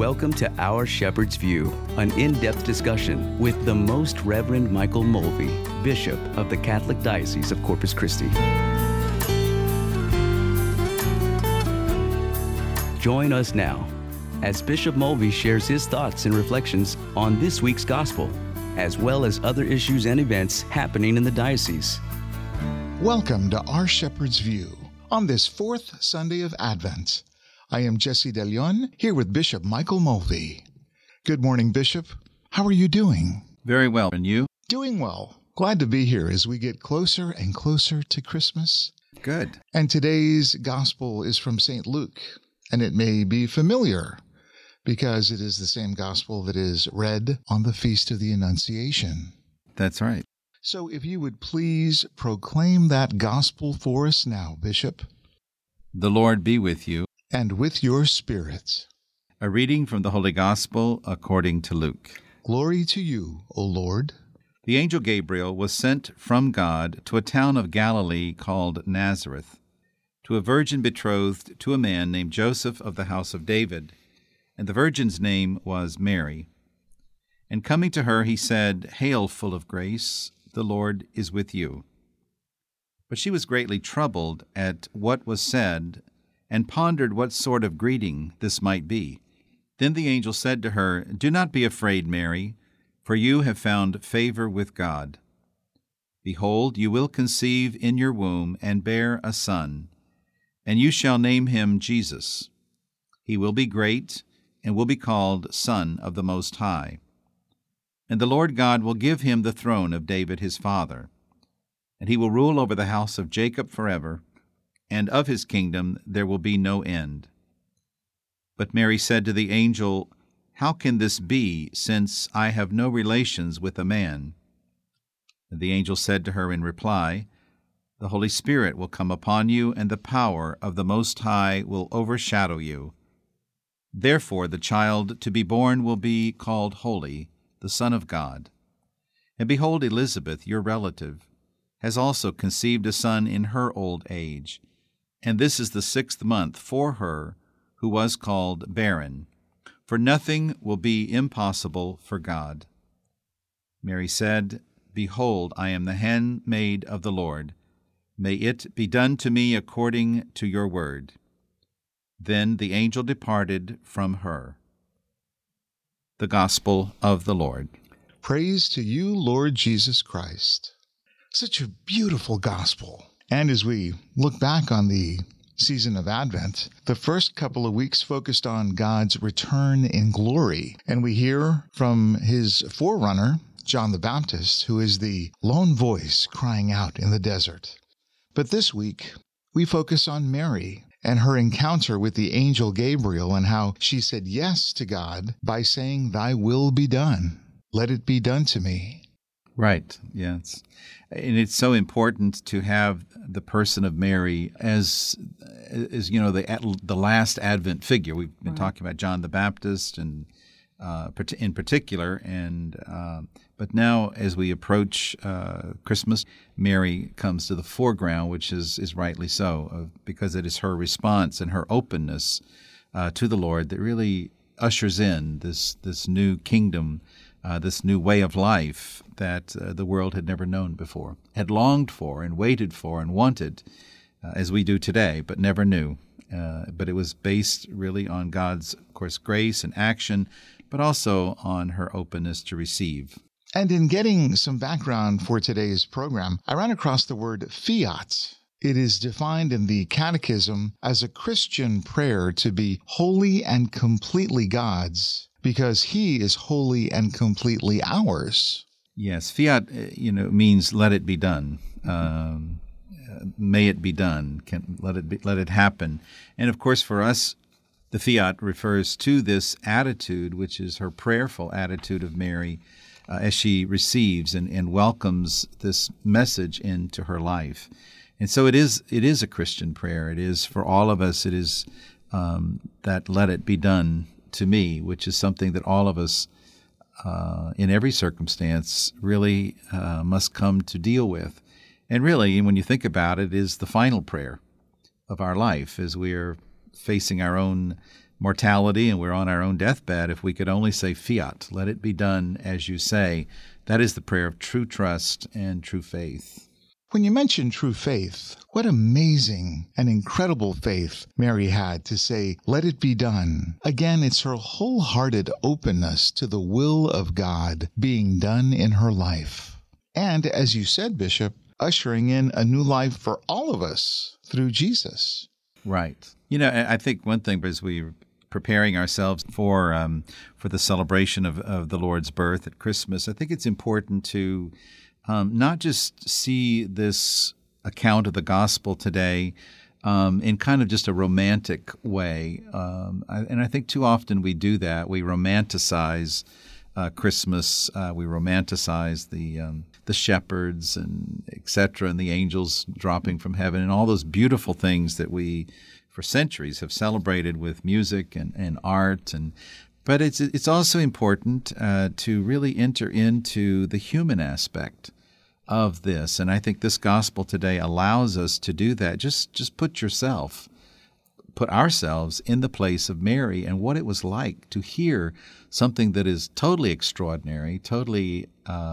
Welcome to Our Shepherd's View, an in-depth discussion with the Most Reverend Michael Mulvey, Bishop of the Catholic Diocese of Corpus Christi. Join us now as Bishop Mulvey shares his thoughts and reflections on this week's gospel, as well as other issues and events happening in the diocese. Welcome to Our Shepherd's View on this fourth Sunday of Advent. I am Jesse De Leon, here with Bishop Michael Mulvey. Good morning, Bishop. How are you doing? Very well. And you? Doing well. Glad to be here as we get closer and closer to Christmas. Good. And today's gospel is from St. Luke, and it may be familiar because it is the same gospel that is read on the Feast of the Annunciation. That's right. So if you would please proclaim that gospel for us now, Bishop. The Lord be with you. And with your spirit. A reading from the Holy Gospel according to Luke. Glory to you, O Lord. The angel Gabriel was sent from God to a town of Galilee called Nazareth, to a virgin betrothed to a man named Joseph of the house of David, and the virgin's name was Mary. And coming to her, he said, "Hail, full of grace, the Lord is with you." But she was greatly troubled at what was said, and pondered what sort of greeting this might be. Then the angel said to her, "Do not be afraid, Mary, for you have found favor with God. Behold, you will conceive in your womb and bear a son, and you shall name him Jesus. He will be great and will be called Son of the Most High. And the Lord God will give him the throne of David his father, and he will rule over the house of Jacob forever, and of his kingdom there will be no end." But Mary said to the angel, "How can this be, since I have no relations with a man?" And the angel said to her in reply, "The Holy Spirit will come upon you, and the power of the Most High will overshadow you. Therefore the child to be born will be called Holy, the Son of God. And behold, Elizabeth, your relative, has also conceived a son in her old age, and this is the 6th month for her who was called barren, for nothing will be impossible for God." Mary said, "Behold, I am the handmaid of the Lord. May it be done to me according to your word." Then the angel departed from her. The Gospel of the Lord. Praise to you, Lord Jesus Christ. Such a beautiful gospel. And as we look back on the season of Advent, the first couple of weeks focused on God's return in glory. And we hear from his forerunner, John the Baptist, who is the lone voice crying out in the desert. But this week, we focus on Mary and her encounter with the angel Gabriel and how she said yes to God by saying, "Thy will be done. Let it be done to me." Right, yes. And it's so important to have the person of Mary as you know, the last Advent figure. We've been talking about John the Baptist and in particular, and but now as we approach Christmas, Mary comes to the foreground, which is rightly so, because it is her response and her openness to the Lord that really ushers in this new kingdom, this new way of life that the world had never known before, had longed for and waited for and wanted, as we do today, but never knew. But it was based really on God's, of course, grace and action, but also on her openness to receive. And in getting some background for today's program, I ran across the word fiat. It is defined in the Catechism as a Christian prayer to be wholly and completely God's, because he is wholly and completely ours. Yes, fiat, means let it be done. May it be done. Let it happen. And of course, for us, the fiat refers to this attitude, which is her prayerful attitude of Mary as she receives and welcomes this message into her life. And so it is a Christian prayer. It is for all of us. It is that let it be done to me, which is something that all of us in every circumstance really must come to deal with. And really, when you think about it, is the final prayer of our life as we are facing our own mortality and we're on our own deathbed, if we could only say, "Fiat, let it be done as you say," that is the prayer of true trust and true faith. When you mention true faith, what amazing and incredible faith Mary had to say, "Let it be done." Again, it's her wholehearted openness to the will of God being done in her life. And, as you said, Bishop, ushering in a new life for all of us through Jesus. Right. I think one thing, as we're preparing ourselves for the celebration of the Lord's birth at Christmas, I think it's important to not just see this account of the gospel today in kind of just a romantic way. And I think too often we do that. We romanticize Christmas. We romanticize the shepherds and et cetera, and the angels dropping from heaven, and all those beautiful things that we, for centuries, have celebrated with music and art. But it's also important to really enter into the human aspect of this. And I think this gospel today allows us to do that. Just put ourselves in the place of Mary and what it was like to hear something that is totally extraordinary, totally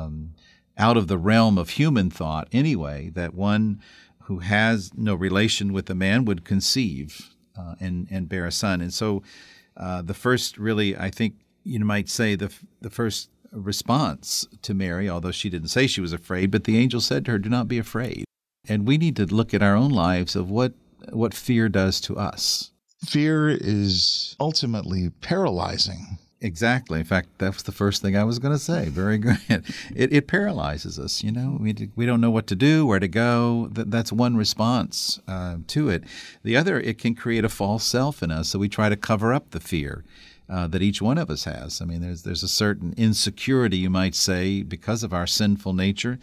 out of the realm of human thought anyway, that one who has no relation with a man would conceive and bear a son. And so the first, really, I think you might say the first response to Mary, although she didn't say she was afraid, but the angel said to her, "Do not be afraid." And we need to look at our own lives of what fear does to us. Fear is ultimately paralyzing. Exactly. In fact, that was the first thing I was going to say. Very good. It paralyzes us. We don't know what to do, where to go. That's one response to it. The other, it can create a false self in us, so we try to cover up the fear that each one of us has. I mean, there's a certain insecurity, you might say, because of our sinful nature,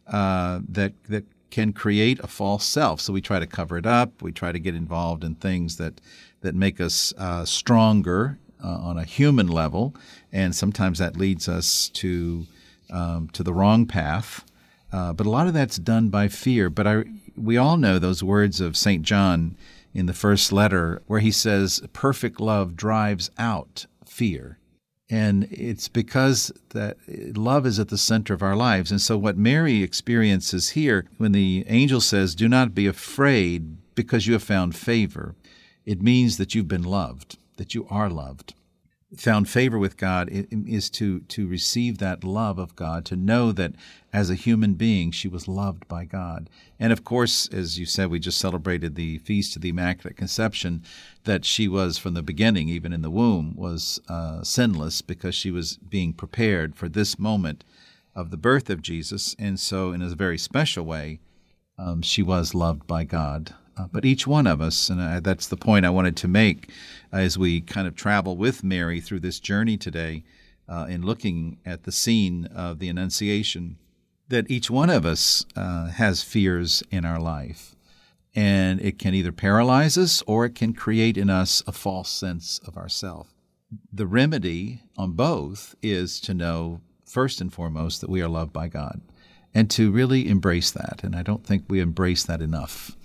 that can create a false self. So we try to cover it up. We try to get involved in things that make us stronger on a human level, and sometimes that leads us to the wrong path. But a lot of that's done by fear. But we all know those words of St. John in the first letter, where he says, "Perfect love drives out fear." And it's because that love is at the center of our lives. And so what Mary experiences here, when the angel says, "Do not be afraid because you have found favor," it means that you've been loved, that you are loved. Found favor with God is to receive that love of God, to know that as a human being she was loved by God. And of course, as you said, we just celebrated the Feast of the Immaculate Conception, that she was from the beginning, even in the womb, was sinless because she was being prepared for this moment of the birth of Jesus. And so in a very special way, she was loved by God. But each one of us, and that's the point I wanted to make as we kind of travel with Mary through this journey today in looking at the scene of the Annunciation, that each one of us has fears in our life. And it can either paralyze us or it can create in us a false sense of ourself. The remedy on both is to know, first and foremost, that we are loved by God and to really embrace that. And I don't think we embrace that enough.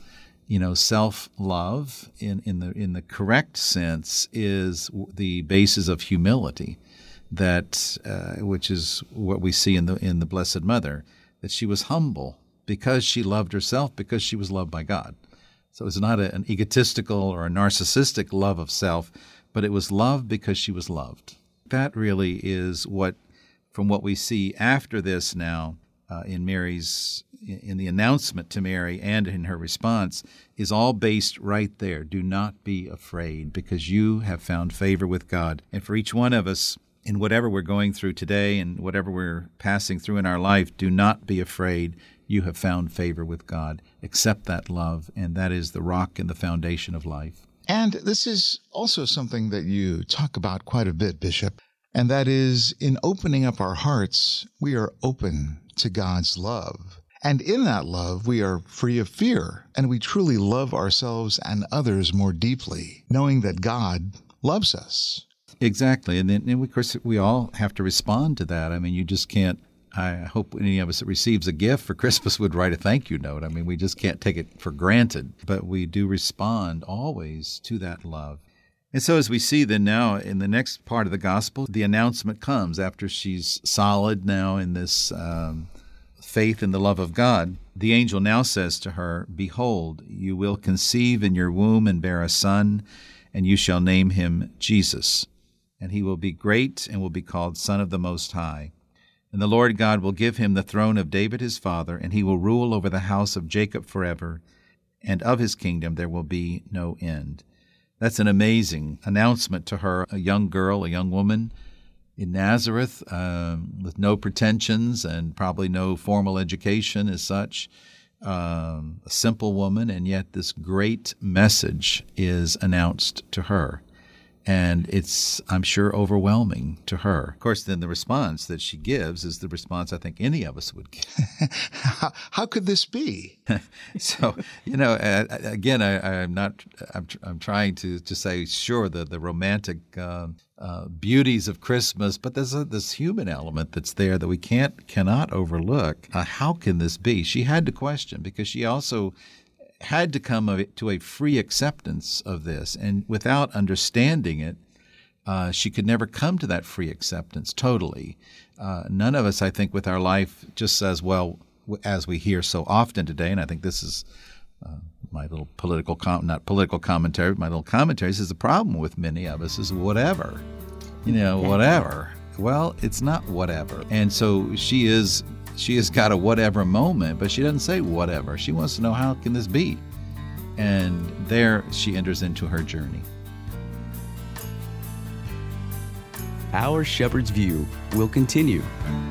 Self-love in the correct sense is the basis of humility, which is what we see in the Blessed Mother, that she was humble because she loved herself, because she was loved by God. So it's not an egotistical or a narcissistic love of self, but it was love because she was loved. That really is from what we see after this now in the announcement to Mary and in her response, is all based right there. Do not be afraid, because you have found favor with God. And for each one of us, in whatever we're going through today and whatever we're passing through in our life, do not be afraid. You have found favor with God. Accept that love, and that is the rock and the foundation of life. And this is also something that you talk about quite a bit, Bishop, and that is, in opening up our hearts, we are open to God's love. And in that love, we are free of fear, and we truly love ourselves and others more deeply, knowing that God loves us. Exactly. And then, of course, we all have to respond to that. I mean, you just can't, I hope any of us that receives a gift for Christmas would write a thank you note. I mean, we just can't take it for granted, but we do respond always to that love. And so as we see then now in the next part of the gospel, the announcement comes after she's solid now in this faith in the love of God. The angel now says to her, "Behold, you will conceive in your womb and bear a son, and you shall name him Jesus. And he will be great and will be called Son of the Most High. And the Lord God will give him the throne of David his father, and he will rule over the house of Jacob forever, and of his kingdom there will be no end." That's an amazing announcement to her, a young girl, a young woman in Nazareth, with no pretensions and probably no formal education as such, a simple woman, and yet this great message is announced to her. And it's, I'm sure, overwhelming to her. Of course, then the response that she gives is the response I think any of us would give. How could this be? So, again, I'm trying to say, sure, the romantic beauties of Christmas, but there's this human element that's there that we cannot overlook. How can this be? She had to question, because she also had to come to a free acceptance of this. And without understanding it, she could never come to that free acceptance totally. None of us, I think, with our life just says, well, as we hear so often today, and I think this is my little not political commentary, but my little commentary says the problem with many of us is whatever. Whatever. Well, it's not whatever. And so she has got a whatever moment, but she doesn't say whatever. She wants to know, how can this be? And there she enters into her journey. Our Shepherd's View will continue.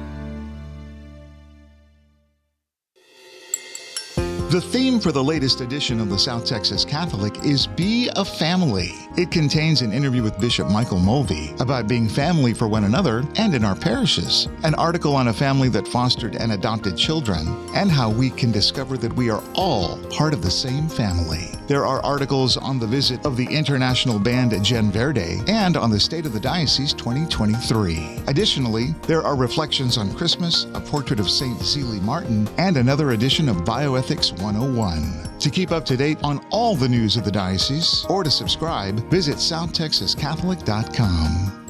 The theme for the latest edition of the South Texas Catholic is Be a Family. It contains an interview with Bishop Michael Mulvey about being family for one another and in our parishes, an article on a family that fostered and adopted children, and how we can discover that we are all part of the same family. There are articles on the visit of the international band Gen Verde and on the State of the Diocese 2023. Additionally, there are reflections on Christmas, a portrait of St. Zelie Martin, and another edition of Bioethics 101. To keep up to date on all the news of the diocese or to subscribe, visit southtexascatholic.com.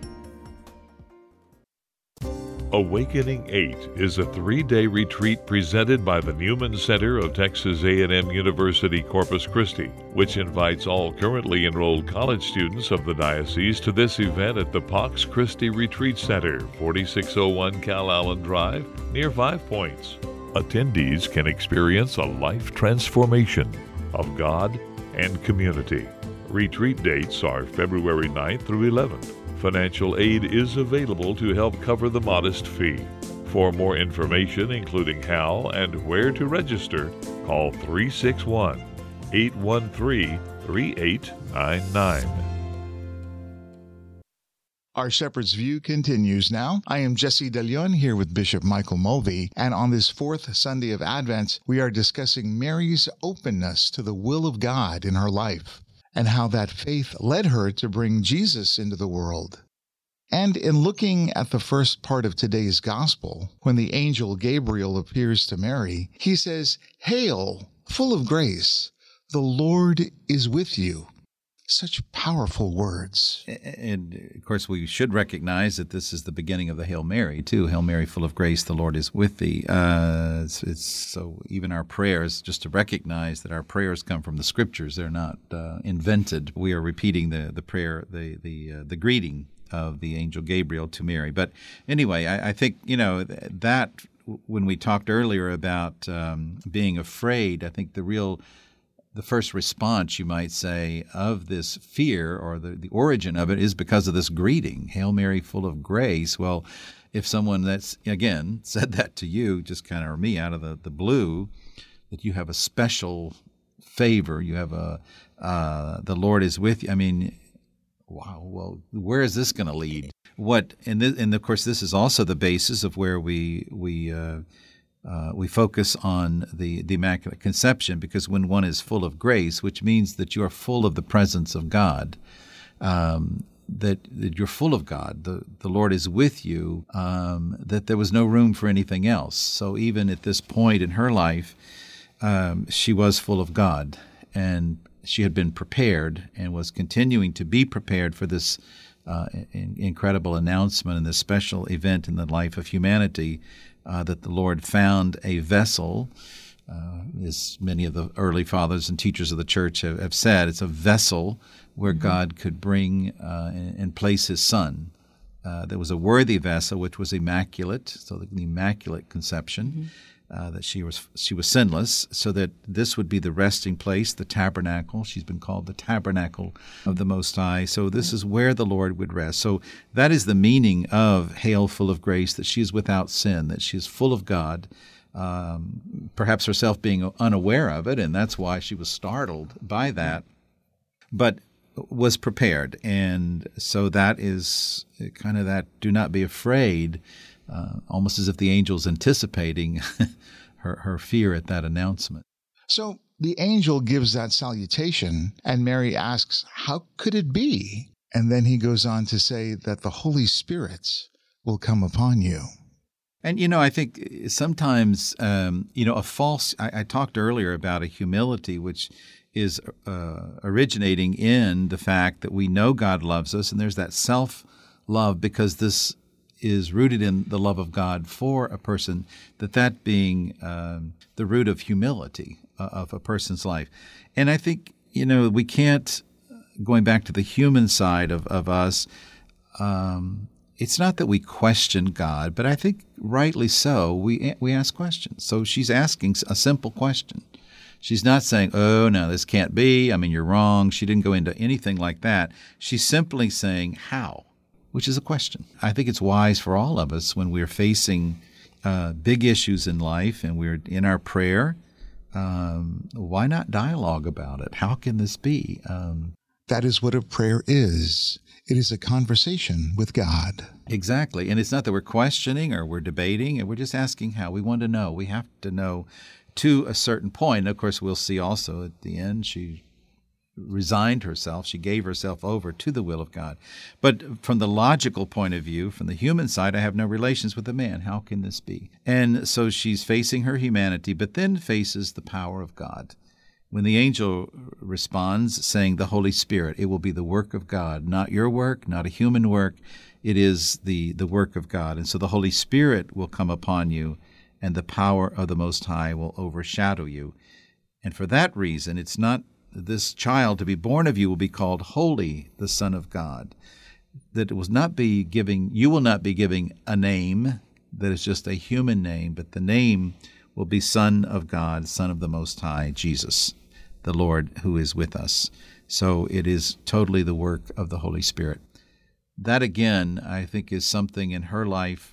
Awakening 8 is a 3-day retreat presented by the Newman Center of Texas A&M University Corpus Christi, which invites all currently enrolled college students of the diocese to this event at the Pax Christi Retreat Center, 4601 Cal Allen Drive, near Five Points. Attendees can experience a life transformation of God and community. Retreat dates are February 9th through 11th. Financial aid is available to help cover the modest fee. For more information, including how and where to register, call 361-813-3899. Our Shepherd's View continues now. I am Jesse DeLeon here with Bishop Michael Mulvey, and on this fourth Sunday of Advent, we are discussing Mary's openness to the will of God in her life, and how that faith led her to bring Jesus into the world. And in looking at the first part of today's Gospel, when the angel Gabriel appears to Mary, he says, "Hail, full of grace, the Lord is with you." Such powerful words. And, of course, we should recognize that this is the beginning of the Hail Mary, too. Hail Mary, full of grace, the Lord is with thee. It's so even our prayers, just to recognize that our prayers come from the Scriptures. They're not invented. We are repeating the prayer, the greeting of the angel Gabriel to Mary. But anyway, I think, that when we talked earlier about being afraid, I think the first response, you might say, of this fear, or the origin of it, is because of this greeting, Hail Mary, full of grace. Well, if someone that's, again, said that to you, just kind of, or me, out of the blue, that you have a special favor, you have the Lord is with you. I mean, wow, well, where is this going to lead? And of course, this is also the basis of where we focus on the Immaculate Conception, because when one is full of grace, which means that you are full of the presence of God, that you're full of God, the Lord is with you, that there was no room for anything else. So even at this point in her life, she was full of God. And she had been prepared and was continuing to be prepared for this incredible announcement and this special event in the life of humanity, that the Lord found a vessel. As many of the early fathers and teachers of the church have said, it's a vessel where God could bring and place his Son. There was a worthy vessel, which was immaculate, so the immaculate conception, that she was sinless, so that this would be the resting place, the tabernacle. She's been called the tabernacle of the Most High. So this is where the Lord would rest. So that is the meaning of Hail, full of grace, that she is without sin, that she is full of God, perhaps herself being unaware of it, and that's why she was startled by that, but was prepared. And so that is kind of that do not be afraid, almost as if the angel's anticipating her fear at that announcement. So the angel gives that salutation, and Mary asks, how could it be? And then he goes on to say that the Holy Spirit will come upon you. And, I think sometimes, a false, I talked earlier about a humility which is originating in the fact that we know God loves us, and there's that self-love because this is rooted in the love of God for a person, that being the root of humility of a person's life. And I think, we can't, going back to the human side of us, it's not that we question God, but I think rightly so, we ask questions. So she's asking a simple question. She's not saying, oh, no, this can't be. I mean, you're wrong. She didn't go into anything like that. She's simply saying, how? Which is a question. I think it's wise for all of us when we're facing big issues in life and we're in our prayer, why not dialogue about it? How can this be? That is what a prayer is. It is a conversation with God. Exactly. And it's not that we're questioning or we're debating, and we're just asking how. We want to know. We have to know to a certain point. And of course, we'll see also at the end, she resigned herself. She gave herself over to the will of God. But from the logical point of view, from the human side, I have no relations with a man. How can this be? And so she's facing her humanity, but then faces the power of God. When the angel responds, saying, the Holy Spirit, it will be the work of God, not your work, not a human work. It is the work of God. And so the Holy Spirit will come upon you, and the power of the Most High will overshadow you. And for that reason, it's not this child to be born of you will be called Holy, the Son of God. That it will not be giving, you will not be giving a name that is just a human name, but the name will be Son of God, Son of the Most High, Jesus, the Lord who is with us. So it is totally the work of the Holy Spirit. That, again, I think is something in her life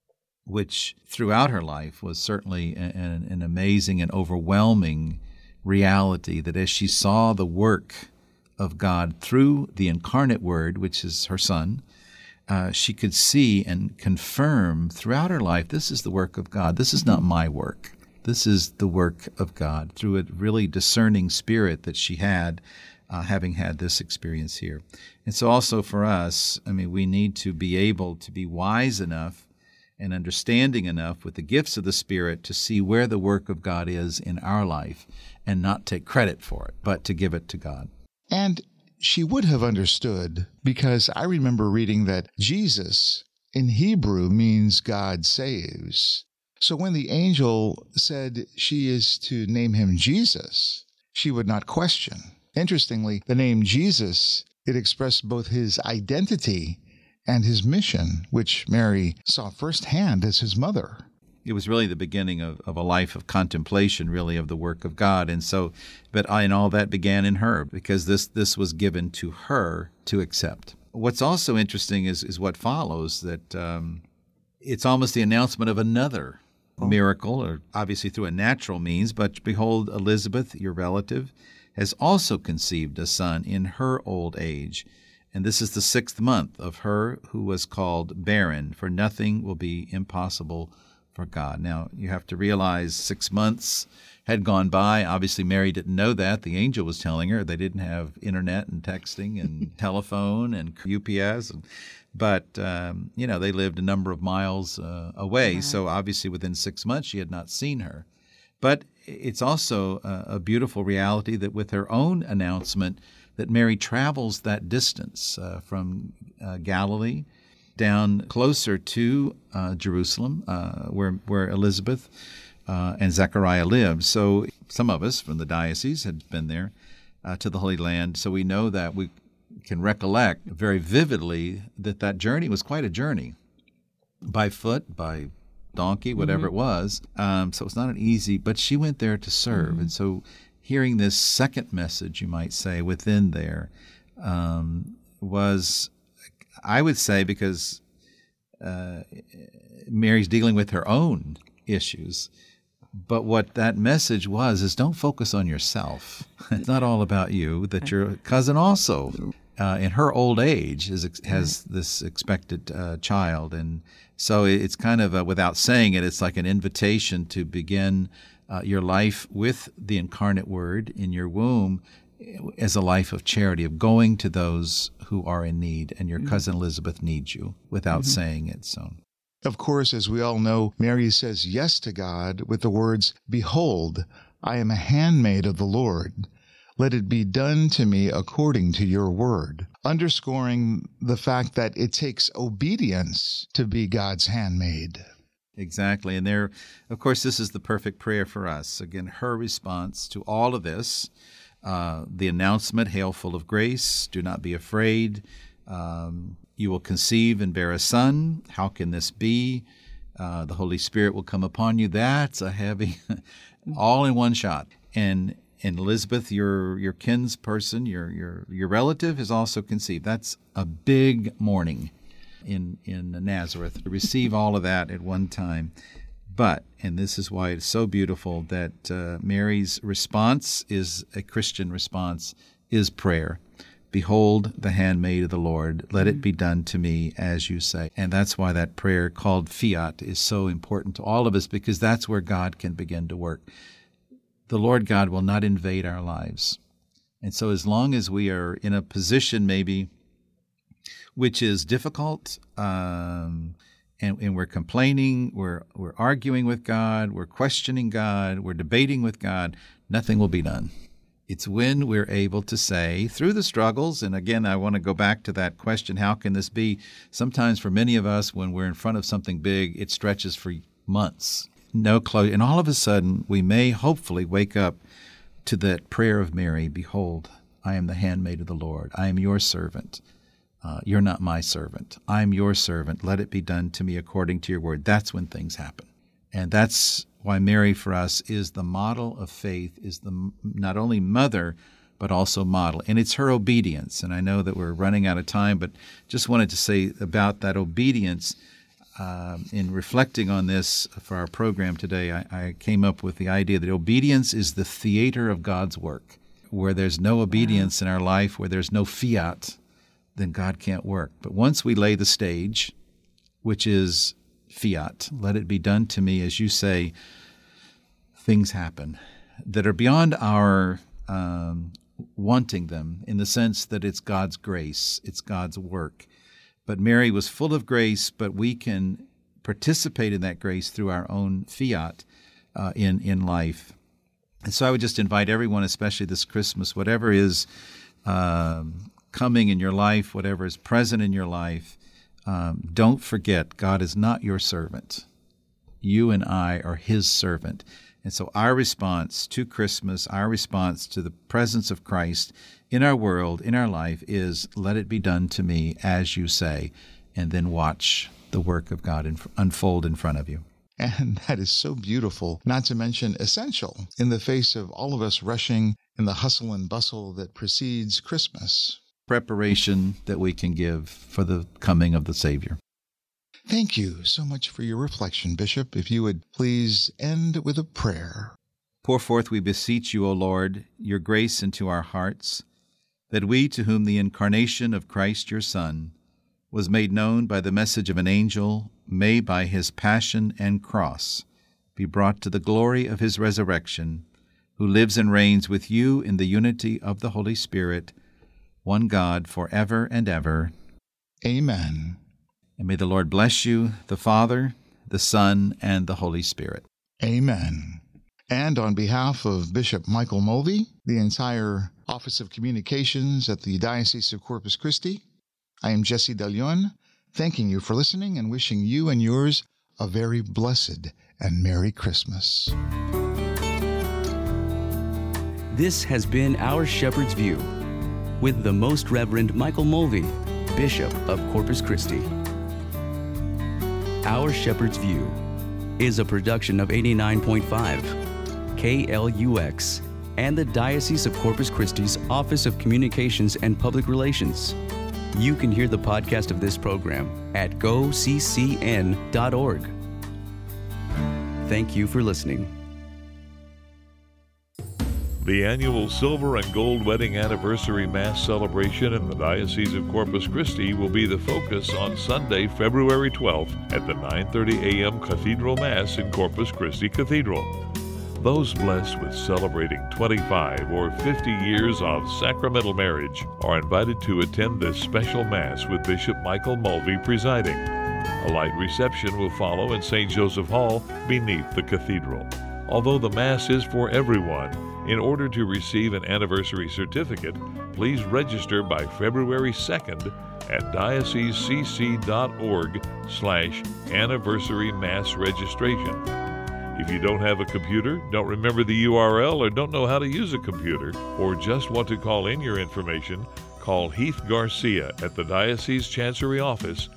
which throughout her life was certainly an amazing and overwhelming reality, that as she saw the work of God through the incarnate Word, which is her Son, she could see and confirm throughout her life, this is the work of God. This is not my work. This is the work of God, through a really discerning spirit that she had, having had this experience here. And so also for us, we need to be able to be wise enough and understanding enough with the gifts of the Spirit to see where the work of God is in our life and not take credit for it, but to give it to God. And she would have understood, because I remember reading that Jesus in Hebrew means God saves. So when the angel said she is to name him Jesus, she would not question. Interestingly, the name Jesus, it expressed both his identity and his mission, which Mary saw firsthand as his mother. It was really the beginning of a life of contemplation, really, of the work of God. And so, and all that began in her, because this was given to her to accept. What's also interesting is what follows, that it's almost the announcement of another miracle, or obviously through a natural means, but behold, Elizabeth, your relative, has also conceived a son in her old age. And this is the 6th month of her who was called barren, for nothing will be impossible for God. Now, you have to realize 6 months had gone by. Obviously, Mary didn't know that. The angel was telling her. They didn't have internet and texting and telephone and UPS. But, they lived a number of miles away. Right. So obviously within 6 months, she had not seen her. But it's also a beautiful reality that with her own announcement that Mary travels that distance from Galilee down closer to Jerusalem, where Elizabeth and Zechariah lived. So some of us from the diocese had been there to the Holy Land, so we know that we can recollect very vividly that journey was quite a journey, by foot, by donkey, whatever it was. So it's not an easy, but she went there to serve. And so hearing this second message, you might say, within there was, I would say, because Mary's dealing with her own issues. But what that message was is don't focus on yourself. It's not all about you, that your cousin also, in her old age, has this expected child. And so it's kind of, without saying it, it's like an invitation to begin your life with the incarnate Word in your womb as a life of charity, of going to those who are in need. And your cousin Elizabeth needs you, without saying it. So. Of course, as we all know, Mary says yes to God with the words, "Behold, I am a handmaid of the Lord. Let it be done to me according to your word," underscoring the fact that it takes obedience to be God's handmaid. Exactly. And there, of course, this is the perfect prayer for us. Again, her response to all of this, the announcement, "Hail, full of grace, do not be afraid. You will conceive and bear a son. How can this be? The Holy Spirit will come upon you." That's a heavy, all in one shot. And Elizabeth, your kinsperson, your relative, is also conceived. That's a big morning in Nazareth to receive all of that at one time. But, and this is why it's so beautiful, that Mary's response is a Christian response, is prayer. "Behold, the handmaid of the Lord, let it be done to me as you say." And that's why that prayer called Fiat is so important to all of us, because that's where God can begin to work. The Lord God will not invade our lives. And so as long as we are in a position maybe which is difficult, and we're complaining, we're arguing with God, we're questioning God, we're debating with God, nothing will be done. It's when we're able to say, through the struggles, and again, I want to go back to that question, how can this be? Sometimes for many of us, when we're in front of something big, it stretches for months, no closure. And all of a sudden, we may hopefully wake up to that prayer of Mary, "Behold, I am the handmaid of the Lord. I am your servant. You're not my servant. I'm your servant. Let it be done to me according to your word." That's when things happen. And that's why Mary for us is the model of faith, is the not only mother, but also model. And it's her obedience. And I know that we're running out of time, but just wanted to say about that obedience. In reflecting on this for our program today, I came up with the idea that obedience is the theater of God's work. Where there's no obedience in our life, where there's no fiat, then God can't work. But once we lay the stage, which is fiat, let it be done to me as you say, things happen that are beyond our wanting them, in the sense that it's God's grace, it's God's work. But Mary was full of grace, but we can participate in that grace through our own fiat in life. And so I would just invite everyone, especially this Christmas, whatever is coming in your life, whatever is present in your life, don't forget, God is not your servant. You and I are His servant. And so our response to Christmas, our response to the presence of Christ in our world, in our life, is let it be done to me as you say, and then watch the work of God unfold in front of you. And that is so beautiful, not to mention essential in the face of all of us rushing in the hustle and bustle that precedes Christmas. Preparation that we can give for the coming of the Savior. Thank you so much for your reflection, Bishop. If you would please end with a prayer. Pour forth, we beseech you, O Lord, your grace into our hearts, that we, to whom the incarnation of Christ your Son was made known by the message of an angel, may by his passion and cross be brought to the glory of his resurrection, who lives and reigns with you in the unity of the Holy Spirit, one God, forever and ever. Amen. And may the Lord bless you, the Father, the Son, and the Holy Spirit. Amen. And on behalf of Bishop Michael Mulvey, the entire Office of Communications at the Diocese of Corpus Christi, I am Jesse De Leon, thanking you for listening and wishing you and yours a very blessed and Merry Christmas. This has been Our Shepherd's View with the Most Reverend Michael Mulvey, Bishop of Corpus Christi. Our Shepherd's View is a production of 89.5 KLUX and the Diocese of Corpus Christi's Office of Communications and Public Relations. You can hear the podcast of this program at goccn.org. Thank you for listening. The annual Silver and Gold Wedding Anniversary Mass celebration in the Diocese of Corpus Christi will be the focus on Sunday, February 12th at the 9:30 a.m. Cathedral Mass in Corpus Christi Cathedral. Those blessed with celebrating 25 or 50 years of sacramental marriage are invited to attend this special Mass with Bishop Michael Mulvey presiding. A light reception will follow in St. Joseph Hall beneath the cathedral. Although the Mass is for everyone, in order to receive an anniversary certificate, please register by February 2nd at diocesecc.org/anniversary mass registration. If you don't have a computer, don't remember the URL, or don't know how to use a computer, or just want to call in your information, call Heath Garcia at the Diocese Chancery Office,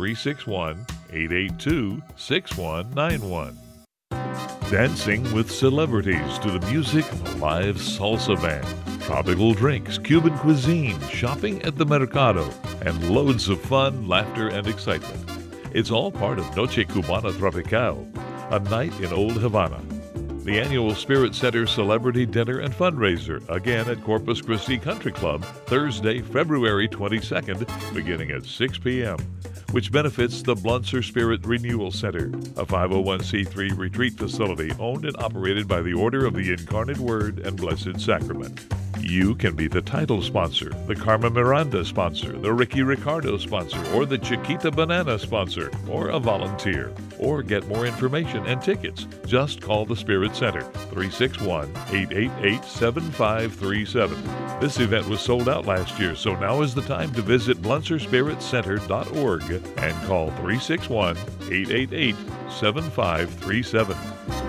361-882-6191. Dancing with celebrities to the music of a live salsa band, tropical drinks, Cuban cuisine, shopping at the Mercado, and loads of fun, laughter, and excitement. It's all part of Noche Cubana Tropical, a night in Old Havana. The annual Spirit Center Celebrity Dinner and Fundraiser, again at Corpus Christi Country Club, Thursday, February 22nd, beginning at 6 p.m., which benefits the Blunser Spirit Renewal Center, a 501c3 retreat facility owned and operated by the Order of the Incarnate Word and Blessed Sacrament. You can be the title sponsor, the Carmen Miranda sponsor, the Ricky Ricardo sponsor, or the Chiquita Banana sponsor, or a volunteer. Or get more information and tickets. Just call the Spirit Center, 361-888-7537. This event was sold out last year, so now is the time to visit blunserspiritcenter.org and call 361-888-7537.